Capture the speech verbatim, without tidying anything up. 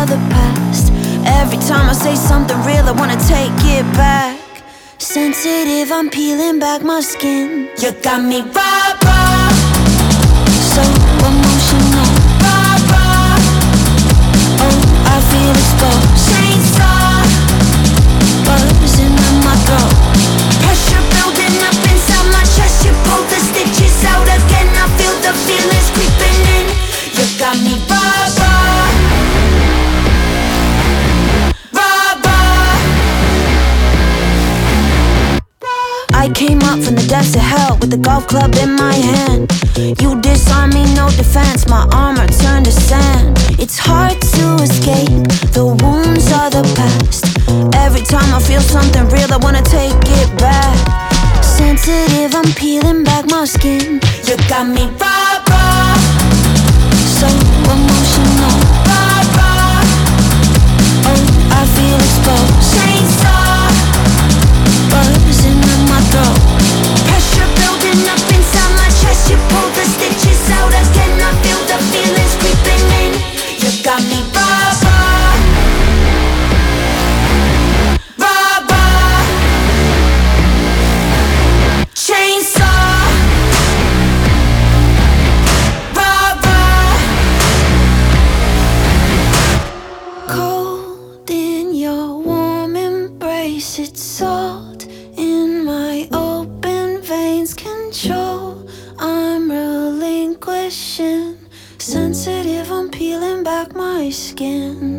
are the past. Every time I say something real, I wanna take it back. Sensitive, I'm peeling back my skin. You got me raw, raw, so emotional. Raw, raw, oh, I feel exposed. Chainsaw, buzzing in my throat. Pressure building up inside my chest. You pull the stitches out again. I feel the feelings creeping in. You got me raw, raw, raw, raw. I came up from the depths of hell with a golf club in my hand. You disarm me, no defense. My armor turned to sand. It's hard to escape. The wounds are the past. Every time I feel something real, I wanna take it back. Sensitive, I'm peeling back my skin. You got me raw, raw, so emotional. Raw, raw, oh, I feel exposed. Chainsaw, buzzing in my throat. Pressure building up inside my chest. You pull the stitches out again. I feel the feelings creeping in. You got me raw, raw, raw, raw. Chainsaw, raw, raw. Cold in your warm embrace. It's salt in my open veins. Control, I'm relinquishing. Sensitive, I'm peeling back my skin.